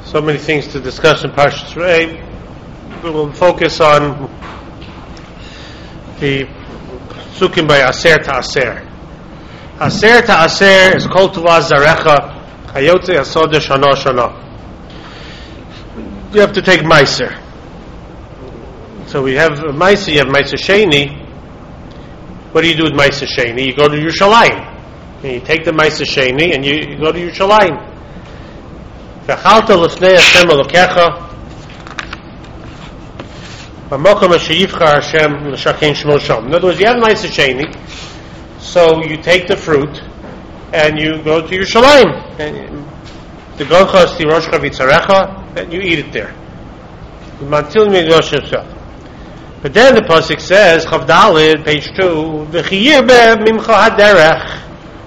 So many things to discuss in Parshas Re'eh. We will focus on the Psukim by Aser to Aser. Aser to Aser is Kol Tuvah Zarecha Hayotze Asoda Shana Shana. You have to take Meiser. So we have Meiser, you have Meiser Sheni. What do you do with Meiser Sheni? You go to Yerushalayim. And you take the Meiser Sheni and you go to Yerushalayim. V'chalta l'fnei Hashem Elokecha b'mokom asher yivchar Hashem l'shakein shmo sham. In other words, you have Meiser Sheni, so you take the fruit and you go to Yerushalayim. The Gonchas Tiroshcha V'tzarecha, and you eat it there. But then the pasuk says, Chav Daled, page 2, V'chiyir be'mimcha haderech.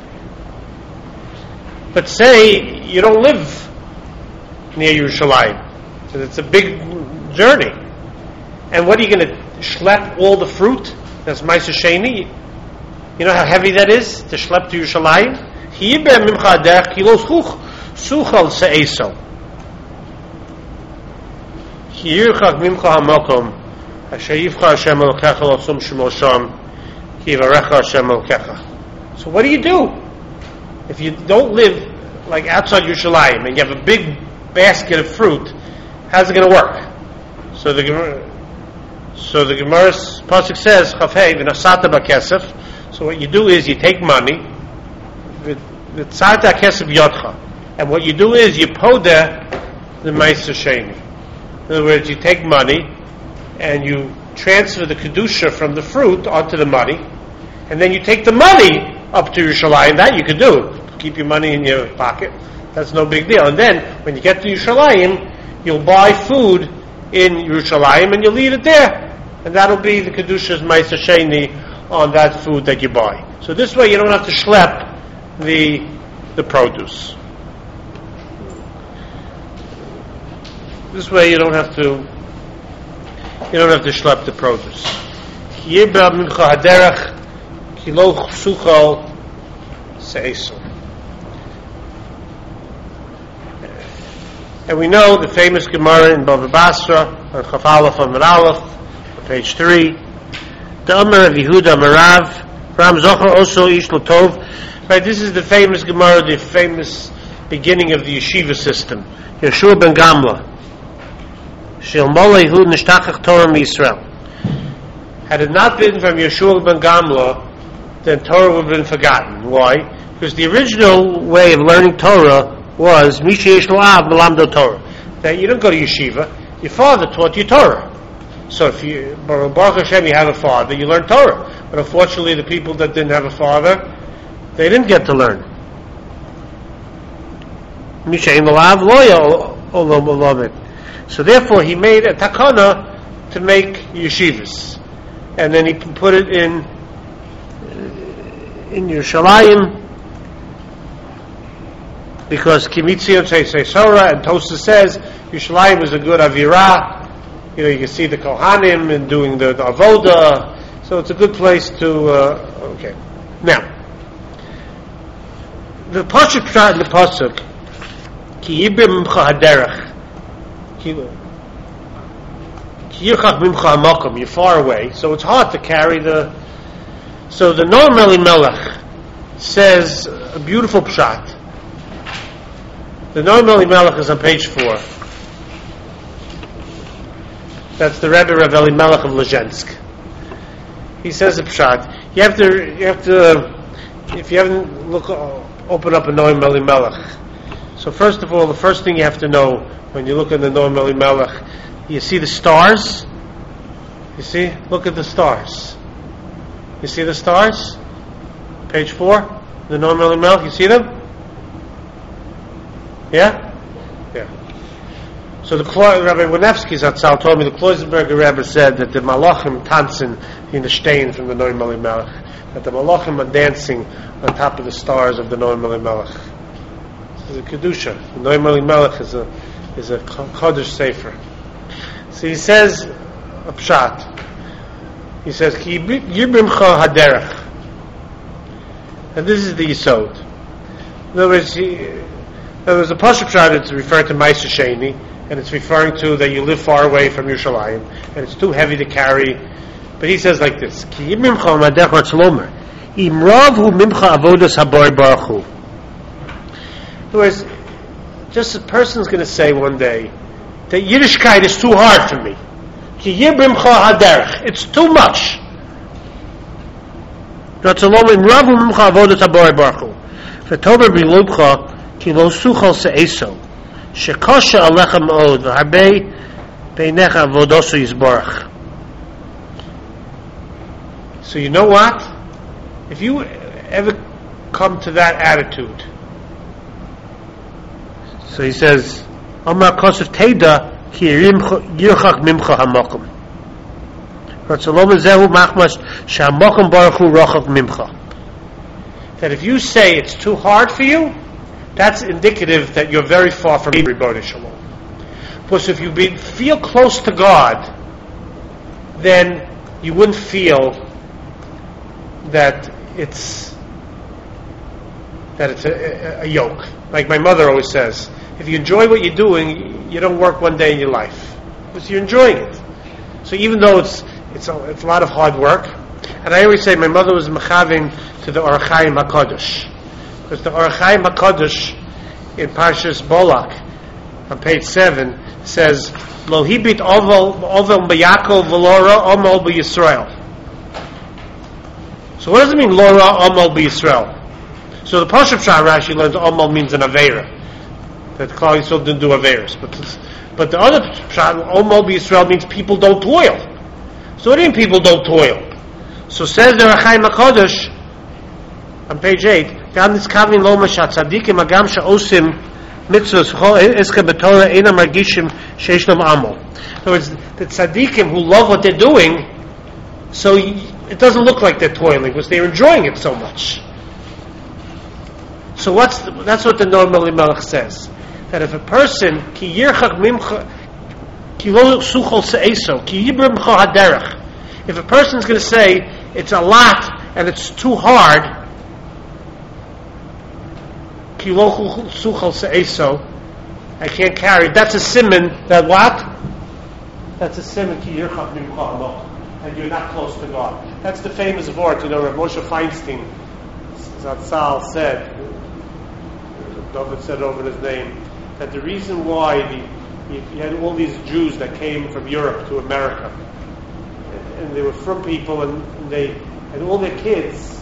But say you don't live near Yerushalayim, so it's a big journey. And what are you going to schlep all the fruit? That's Meiser Sheni. You know how heavy that is to schlep to Yerushalayim. Chiyir be'mimcha haderech kilo suchal se'eso. Chiyirchak mimcha hamokom. So what do you do if you don't live like outside Yerushalayim and you have a big basket of fruit? How's it going to work? So the Gemara's pasuk says, "Chafei v'nasata b'kesef." So what you do is you take money, v'tzata kesef yodcha, and what you do is you poda the Meiser Sheni. In other words, you take money and you transfer the kedusha from the fruit onto the money, and then you take the money up to Yerushalayim. That you could do. Keep your money in your pocket. That's no big deal. And then when you get to Yerushalayim, you'll buy food in Yerushalayim and you'll eat it there, and that'll be the kedusha's Meiser Sheni on that food that you buy. So this way you don't have to schlep the produce. This way you don't have to schlep the produce. And we know the famous Gemara in Bava Basra on Chaf Aleph Amud Aleph, on page 3. The Amar of Yehuda Marav Ram Zocher also Ish Lotov. Right, this is the famous Gemara, the famous beginning of the yeshiva system. Yeshua ben Gamla. Had it not been from Yeshua ben Gamla, then Torah would have been forgotten. Why? Because the original way of learning Torah was Misha Yeshua Melamdo Torah. That you don't go to yeshiva, your father taught you Torah. So if you, Baruch Hashem, you have a father, you learn Torah. But unfortunately, the people that didn't have a father, they didn't get to learn. Misha Melav Loya Olam. So therefore, he made a takana to make yeshivas, and then he put it in Yerushalayim, because Kimitzion say Sora, and Tosa says Yerushalayim is a good avirah. You know, you can see the Kohanim and doing the avoda, so it's a good place to. Okay, now the pasuk in the pasuk Ki yibim haderech. You're far away, so it's hard to carry the. So the Noam Elimelech says a beautiful pshat. The Noam Elimelech is on page 4. That's the Rebbe Rav Elimelech of Lezhensk. He says a pshat. You have to. If you haven't open up a Noam Elimelech. So first of all, the first thing you have to know when you look at the Noam Elimelech, you see the stars. You see? Look at the stars. You see the stars? Page 4, the Noam Elimelech. You see them? Yeah? Yeah. So Rabbi Winevsky Zatzal told me the Kloisenberger Rebbe said that the Malachim tanzen in the stein from the Noam Elimelech. That the Malachim are dancing on top of the stars of the Noam Elimelech. This is a kedusha. The Noam Elimelech is a Kodesh Sefer. So he says a pshat. He says Ki yibrimcha haderech, and this is the yisod. In other words, There's a Pashup Shad that's referring to Ma'aser Sheni, and it's referring to that you live far away from Yerushalayim, and it's too heavy to carry. But he says like this: Ki im mimcha madech ratzlomer, im rav hu mimcha avodas habar baruch hu. In other words, just a person's going to say one day that Yiddishkeit is too hard for me. Ki yibrimcha haderech, it's too much. Ratzlomer im rav hu mimcha avodas habar baruch hu. V'tober b'lubcha ki lo suchal se'eso. Shekosha alecha ma'od v'harbei beinecha avodosu yizborach. So you know what? If you ever come to that attitude, so he says, Amar kosef teida ki yirchak mimcha hamakom. Ratzalom zehu machmas sha'hamakom baruch hu rochak mimcha. That if you say it's too hard for you, that's indicative that you're very far from Ribono Shel Olam. Because if you feel close to God, then you wouldn't feel that it's a yoke. Like my mother always says, if you enjoy what you're doing, you don't work one day in your life because you're enjoying it. So even though it's a lot of hard work, and I always say my mother was mechavim to the Orach Chaim HaKadosh, because the Orach Chaim HaKadosh in Parshas Bolak on page 7 says, Lo hibit ovel b'Yakov v'lora omol b'Yisrael. So what does it mean, Lora omol b'Yisrael? So the Pashup Shah Rashi learns omol means an Aveira, that Klal Yisrael didn't do Aveiras. But the other Shah, omol b'Yisrael means people don't toil. So what do you mean people don't toil? So says the Orach Chaim HaKadosh on page 8, גם נזכרים לומר שהצדיקים הגם שעושים מצוות וכל עסקה בתורה אינם מרגישים שיש להם עמל. In other words, the tzaddikim who love what they're doing, so it doesn't look like they're toiling because they're enjoying it so much. So that's what the Noam Elimelech says, that if a person ki yirchak mimcha ki lo suchol se'eso ki yibrimcha haderech, if a person's going to say it's a lot and it's too hard, I can't carry. That's a siman that what? That's a siman and you're not close to God. That's the famous word, Rav Moshe Feinstein Zatzal said, David said over his name, that the reason why you had all these Jews that came from Europe to America, and they were from people, and they had all their kids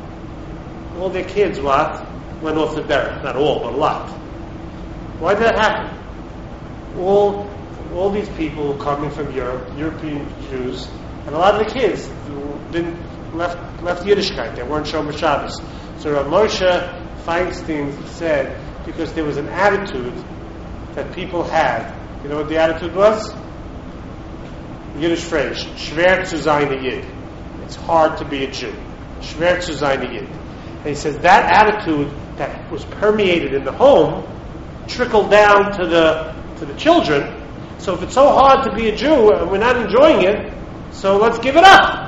what? Went off the derech. Not all, but a lot. Why did that happen? All these people were coming from Europe, European Jews, and a lot of the kids left Yiddishkeit. They weren't Shomer Shabbos. So Rav Moshe Feinstein said, because there was an attitude that people had. You know what the attitude was? Yiddish phrase, schwer zu sein a Yid. It's hard to be a Jew. Schwer zu sein a Yid. And he says that attitude that was permeated in the home trickled down to the children. So if it's so hard to be a Jew and we're not enjoying it, so let's give it up.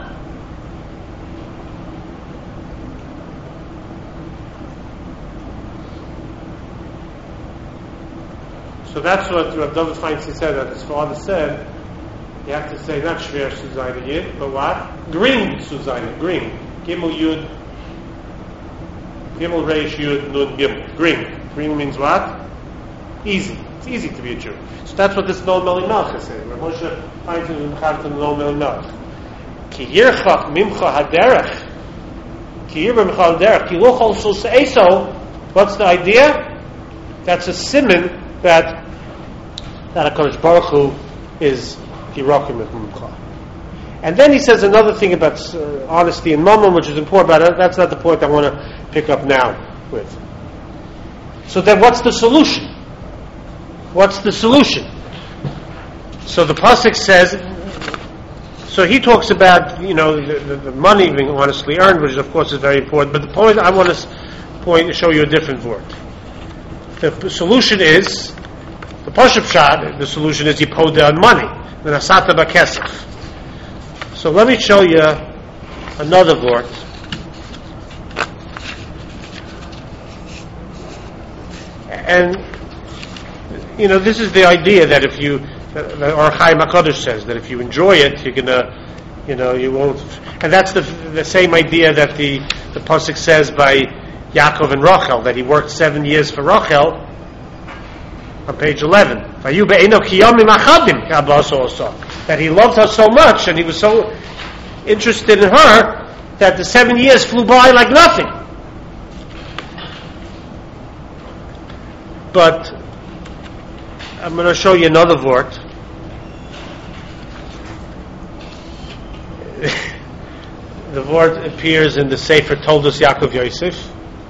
So that's what Rav David Feinstein said, that his father said, you have to say not Shver Suzaina Yid, but what? Green Suzaina, green. Gimel Yud, Gimel Reish Yud Nun Gimel. Green. Green means what? Easy. It's easy to be a Jew. So that's what this Noam Elimelech is saying. Rav Moshe Feinstein is Mechavim to Noam Elimelech. Ki yirchach mimcha haderech. Ki yirba mimcha haderech. Ki lochol sul se'eso. What's the idea? That's a siman that HaKadosh Baruch Hu is Hirakim Mimcha. And then he says another thing about honesty and mammon, which is important, but that's not the point I want to pick up now with. So then what's the solution? What's the solution? So the Pasuk says, so he talks about, the money being honestly earned, which of course is very important, but the point I want to show you a different word. The solution is, the Pashup Shad, the solution is you put down money, the Nasata B'Kesef. So let me show you another word. And this is the idea that if you, or Chaim HaKadosh says that if you enjoy it, you're gonna, you won't. And that's the same idea that the pasuk says by Yaakov and Rachel, that he worked 7 years for Rachel. On page 11, that he loved her so much and he was so interested in her that the 7 years flew by like nothing. But I'm going to show you another vort. The vort appears in the Sefer Toldos Yaakov Yosef.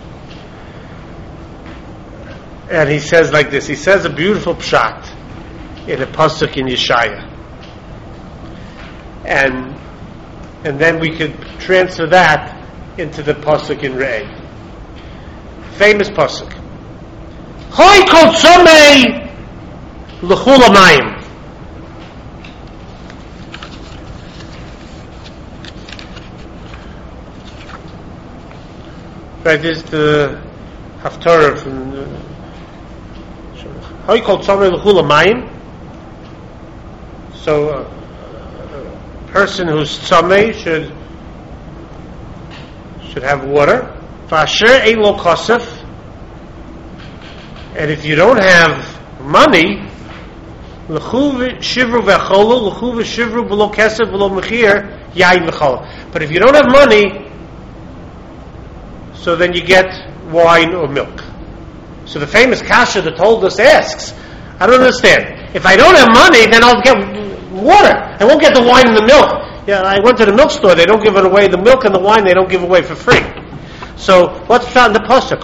And he says like this. He says a beautiful pshat in a pasuk in Yeshaya, and then we could transfer that into the pasuk in Re'eh. Famous pasuk. Hoy kol tzomei l'chul hamayim. Right, this is the haftarah from. Hoy kol tzomei l'chul hamayim. So a person who's tzomei should have water. V'asher ein lo kosef. And if you don't have money, l'chu v'shivru v'cholu, l'chu v'shivru b'lo kesef b'lo mechir yain v'chol. But if you don't have money, so then you get wine or milk. So the famous kasha that Toldos asks, I don't understand. If I don't have money, then I'll get water. I won't get the wine and the milk. Yeah, I went to the milk store. They don't give it away. The milk and the wine they don't give away for free. So what's found in the pasuk?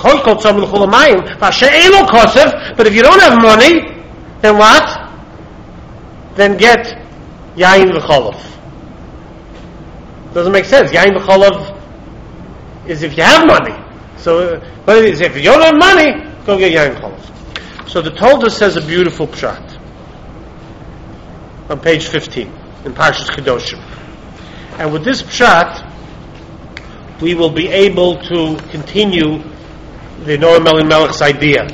But if you don't have money, then what? Then get yain v'cholav. Doesn't make sense. Yain v'cholav is if you have money. So, but it is if you don't have money, go get yain v'cholav. So the Toldos says a beautiful pshat on page 15 in Parshas Kedoshim, and with this pshat we will be able to continue the Noam Elimelech's idea.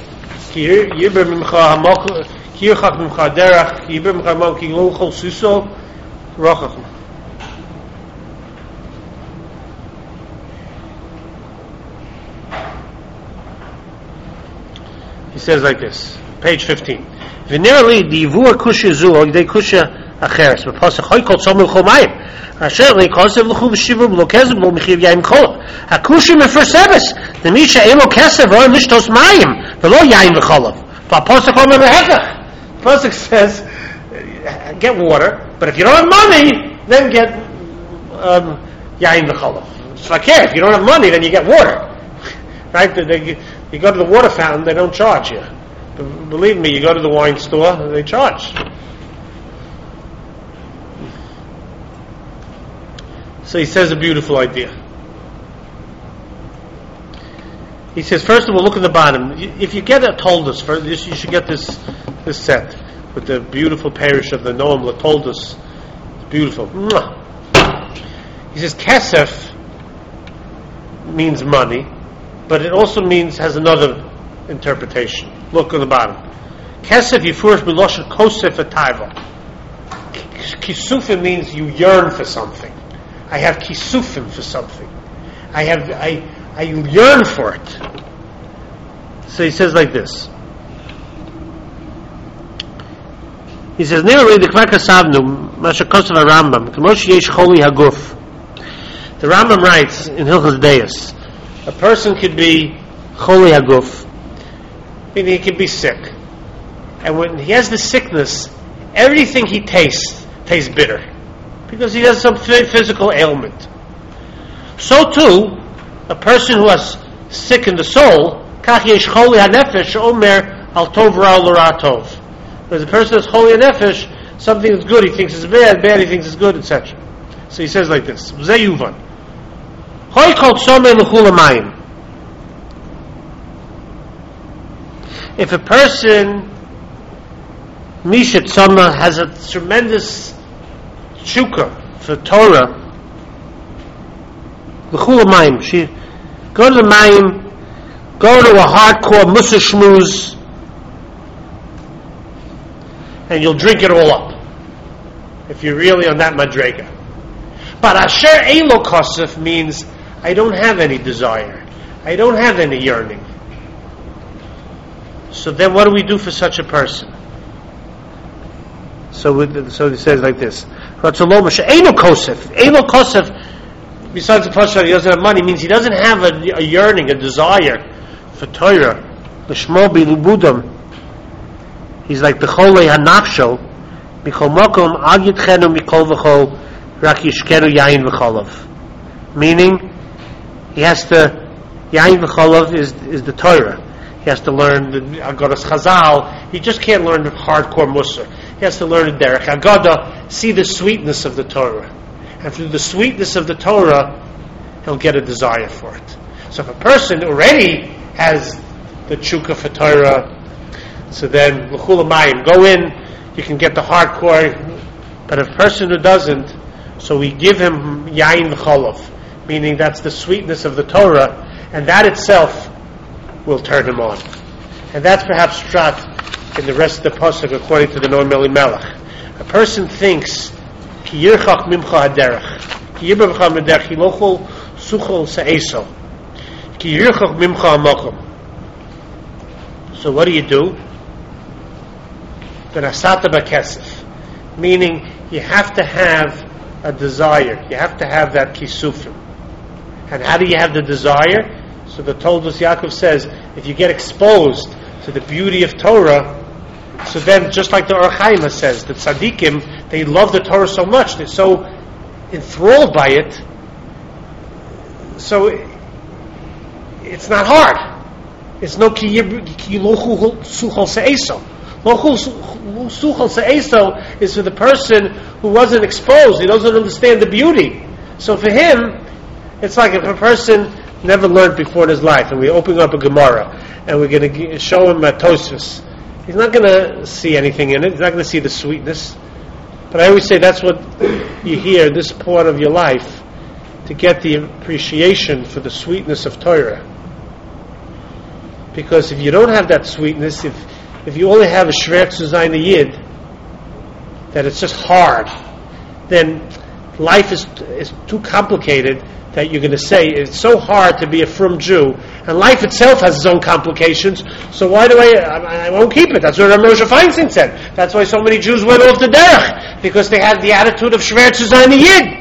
He says like this, page 15. V'nirali divur kusha zu or de kusha acheres. B'pasach hoy kol tzomei l'chol mayim. Asher leikosev l'chu v'shivur b'lo kesef b'lo mechiv yaim kol. Hakusha mefersebes. The misha elo kesef or mishtos mayim v'lo yaim v'cholav. B'pasach omer behechach. Pasuk says, get water, but if you don't have money, then get yaim v'cholav. It's like here, if you don't have money, then you get water. Right? You go to the water fountain, they don't charge you. Believe me, you go to the wine store, they charge. So he says a beautiful idea. He says, first of all, look at the bottom. If you get a Toldos, you should get this set with the beautiful parish of the Noam Toldos. It's beautiful. He says, kesef means money, but it also has another interpretation. Look at the bottom. Kesef yifurish b'loshen kosef atayva. Kisufim means you yearn for something. I have kisufim for something. I yearn for it. So he says like this. He says, "Ne'arei dekvar kasavnu masha kosef haRambam k'mosh yesh choli haguf." The Rambam writes in Hilchos Deis, a person could be choli haguf, meaning he could be sick, and when he has the sickness, everything he tastes bitter, because he has some physical ailment. So too, a person who is sick in the soul, kach yesh choli hanefesh omer al tov ra l'ra tov. There's a person that's choli hanefesh, something is good he thinks is bad he thinks is good, etc. So he says like this: Zeh yuvan. Hoy kol tzomei l'chul hamayim. If a person, Misha Tzoma, has a tremendous shukah for Torah, l'chul hamayim, she go to the mayim, go to a hardcore mussar shmooze, and you'll drink it all up. If you're really on that madrega. But asher eilo kosef means I don't have any desire. I don't have any yearning. So then what do we do for such a person? So it says like this. Eilo kosef, besides the person he doesn't have money, means he doesn't have a yearning, a desire for Torah. L'shmo bilubudam. He's like the cholei hanafsho. Mikol mokom al yitchenu mikol v'chol rak yishkeru yain v'cholav. Meaning, he has to, yain v'cholav is the Torah. He has to learn the Agadas Chazal. He just can't learn the hardcore Musar. He has to learn the Derech Agada, see the sweetness of the Torah. And through the sweetness of the Torah, he'll get a desire for it. So if a person already has the Chukah for Torah, so then, L'chul Mayim, go in, you can get the hardcore. But if a person who doesn't, so we give him Yain V'cholav, meaning that's the sweetness of the Torah, and that itself will turn him on. And that's perhaps shot in the rest of the pasuk according to the Noam Elimelech. A person thinks Ki yirchach mimcha haderech, Ki yirba b'cha haderech, Ki lochol suchol se'eso, Ki yirchach mimcha hamakom. So what do? V'nasata b'kesef, meaning you have to have a desire. You have to have that kisufim. And how do you have the desire? So the Toldos Yaakov says, if you get exposed to the beauty of Torah, so then just like the Or Chaim says, the tzaddikim, they love the Torah so much, they're so enthralled by it, so it's not hard. It's no ki lochul suchol se'eso. Lochul suchol se'eso is for the person who wasn't exposed, he doesn't understand the beauty. So for him, it's like if a person never learned before in his life, and we're opening up a Gemara, and we're going to show him a Tosfos. He's not going to see anything in it. He's not going to see the sweetness. But I always say that's what you hear in this part of your life, to get the appreciation for the sweetness of Torah. Because if you don't have that sweetness, if you only have a shver zu sein a yid, that it's just hard, then life is too complicated that you're going to say it's so hard to be a frum Jew, and life itself has its own complications, so why do I won't keep it. That's what Moshe Feinstein said. That's why so many Jews went off the derech, because they had the attitude of shver zu sein a yid.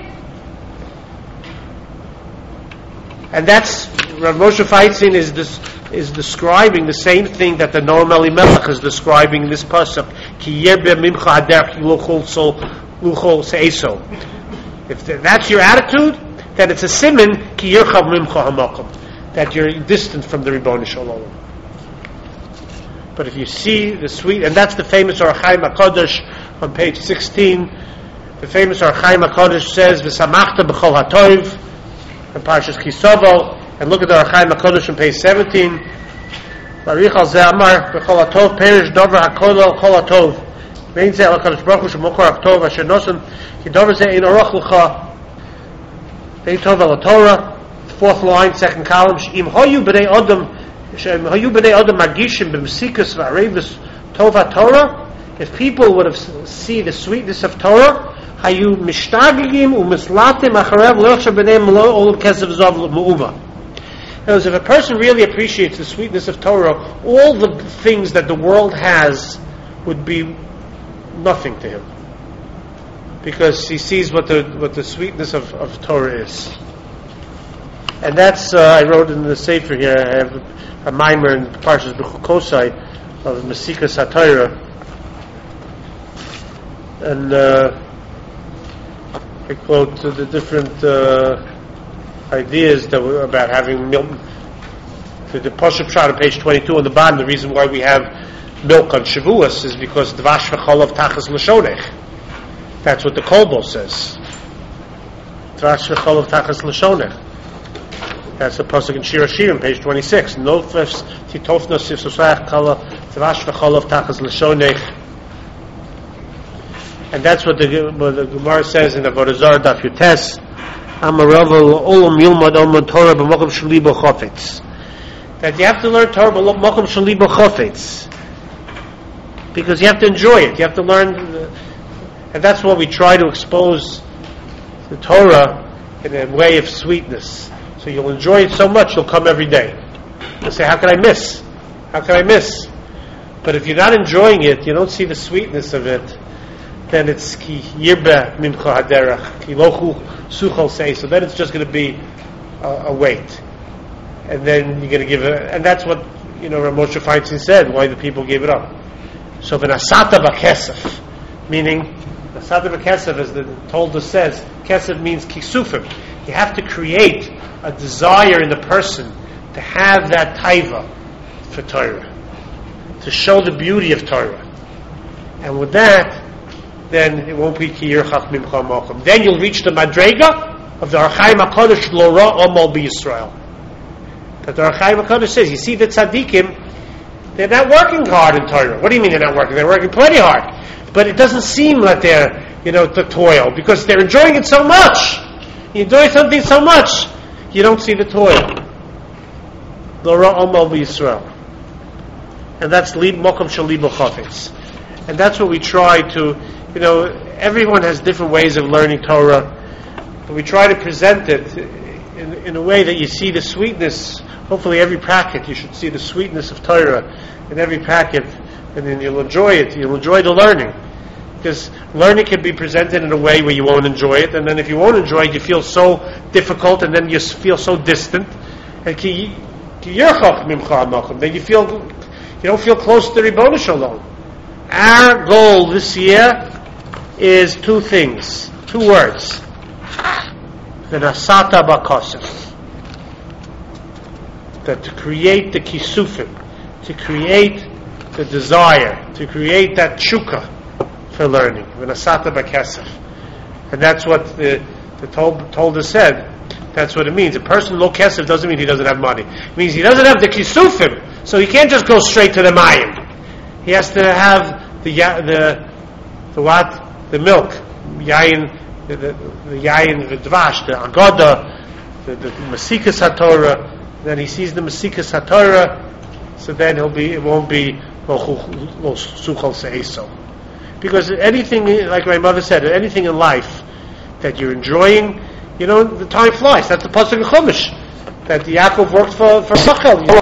And that's Rav Moshe Feinstein is describing the same thing that the Noam Elimelech is describing in this pasuk. Ki yerbe mimcha haderech luchol se'eso. If that's your attitude, then it's a siman ki yirchav mimcha hamakom, that you're distant from the Ribono Shel Olam. But if you see the sweet, and that's the famous Or Chaim HaKadosh on page 16. The famous Or Chaim HaKadosh says, "V'samachta b'chol hatoiv," in Parshas Kisovo. And look at the Or Chaim HaKadosh on page 17. Barich al zeh amar b'chol hatov perish dover hakolol kol hatov. Mein zeh al HaKadosh Baruch Hu shemokor hatov asher nosen ki dover zeh ein oroch l'cha. Ein tov al Torah. Fourth line, second column. Im hoyu b'nei Adam magishim b'mesikas v'arevis tov HaTorah. If people would have seen the sweetness of Torah, hayu mishtagigim u'mislatim acharev le'ochshav b'nei melo ol kesev zov l'mu'uma. In other words, if a person really appreciates the sweetness of Torah, all the things that the world has would be nothing to him, because he sees what the sweetness of Torah is. And that's I wrote in the Sefer here. I have a mimer in Parshas B'chukosai of Mesikas HaTorah, and I quote the different ideas that were about having milk. The Pashup shot on page 22 on the bottom. The reason why we have milk on Shavuos is because Dvash v'cholav tachas l'shonech. That's what the Kolbo says. Dvash v'cholav tachas l'shonech. That's the pasuk in Shir Hashirim, page 26. Nofes titofnos sifsosach kala Dvash v'cholav tachas l'shonech. And that's what the Gemara says in the Avodah Zarah Daf Yutes. That you have to learn Torah b'mokom sheli b'chofetz, because you have to enjoy it. You have to learn, and that's what we try to expose the Torah in a way of sweetness. So you'll enjoy it so much, you'll come every day. You'll say, how can I miss? How can I miss? But if you're not enjoying it, you don't see the sweetness of it, then it's ki yirbe mimcha haderach, ki lochu suchol say. So then it's just going to be a weight. And then you're going to give it, and that's what, Rav Moshe Feinstein said, why the people gave it up. So v'nasata b'kesef, meaning, nasata b'kesef, as the Tolda says, kesef means kisufim. You have to create a desire in the person to have that taiva for Torah, to show the beauty of Torah. And with that, then it won't be ki yirchach mimcha mokum. Then you'll reach the madrega of the Archaim HaKadosh lo ra omal b'Yisrael. That the Archaim HaKadosh says, you see the tzaddikim, they're not working hard in Torah. What do you mean they're not working? They're working plenty hard. But it doesn't seem like they're, to toil, because they're enjoying it so much. You enjoy something so much, you don't see the toil. Lo ra omal b'Yisrael. And that's mokum shel libo chafetz. And that's what we try to, everyone has different ways of learning Torah. But we try to present it in a way that you see the sweetness. Hopefully every packet you should see the sweetness of Torah in every packet, and then you'll enjoy it. You'll enjoy the learning. Because learning can be presented in a way where you won't enjoy it, and then if you won't enjoy it, you feel so difficult, and then you feel so distant. And then you don't feel close to the Ribono Shalom. Our goal this year is two things, two words. V'nasata b'kosef. That to create the kisufim, to create the desire, to create that tshuka for learning. V'nasata b'kesef. And that's what the Tolda said. That's what it means. A person low kesef doesn't mean he doesn't have money. It means he doesn't have the kisufim, so he can't just go straight to the mayim. He has to have the what? The milk, yayin, the yayin, the dvash, the agoda, the masikas haTorah. Then he sees the masikas haTorah, so then it won't be lo suchol se'eso. Because anything, like my mother said, anything in life that you're enjoying, the time flies. That's the pasuk in Chumash that Yaakov worked for Rachel.